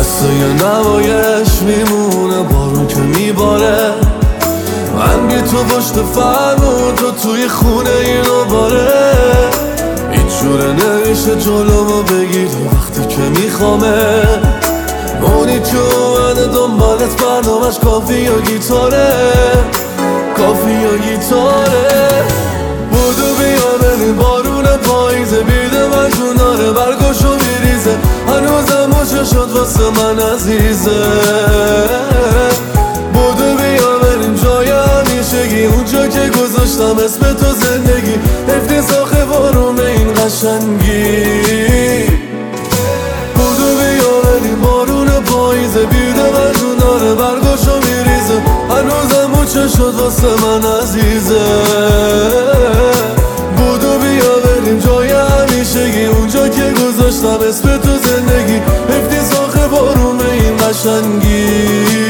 قصه نمایش میمونه بارون که میباره، من بی تو پشت فرمون تو توی خونه اینو باره. هیچ جوره نمیشه جلومو بگیری وقتی که میخوامه، اونی که اومده دنبالت برنامش کافی یا گیتاره، کافی یا گیتاره. بودو بیا بریم بارون پاییزه، بیده من جوناره برگاشو میریزه، هنوزم موچه شد واسه من عزیزه. بودو بیا بریم جای همیشگی، اونجا که گذاشتم اسم تو زندگی، افتضاح بارون این قشنگی. بودو بیا بریم بارون پاییزه، بیده من جوناره برگاشو میریزه، هنوزم موچه شد واسه من عزیزه. بودو بیا بریم جای همیشگی، اونجا که گذاشتم اسم تو زندگی، افتضاح بارون این قشنگی.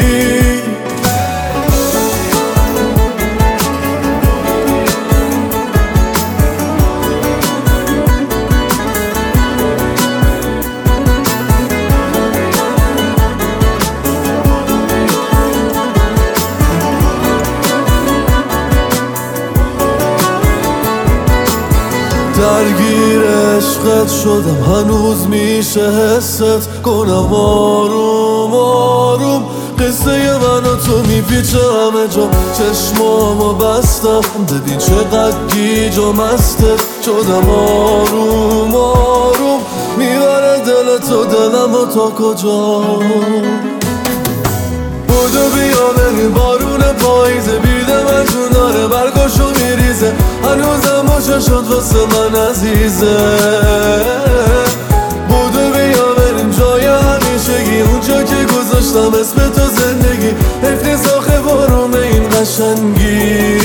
درگیر عشقت شدم هنوز میشه حست کنم آروم آروم، قصه من و تو میپیچه همه جا، چشمامو بستم ببین چقدر گیج و مستت شدم. آروم آروم میبره دلت و دلمو تا کجا. بودو بیا بریم بارون پاییزه، بیده من جوناره برگاشو میریزه، هنوزم موچه شد واسه من عزیزه. بودو بیا بریم جای همیشگی، اونجا که گذاشتم اسم تو زندگی، افتضاح بارون این قشنگی.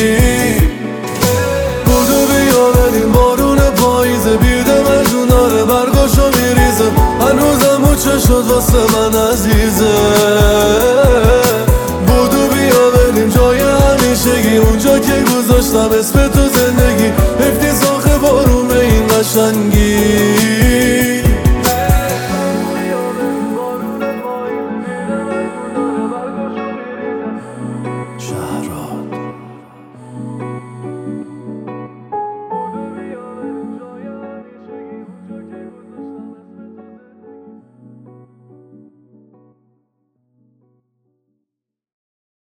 بودو بیا بریم بارون پاییزه، بیده من جوناره برگاشو میریزه، هنوزم موچه شد واسه من عزیزه. بودو بیا بریم جای همیشگی، اونجا که گذاشتم اسم تو زندگی، افتضاح بارون این قشنگی.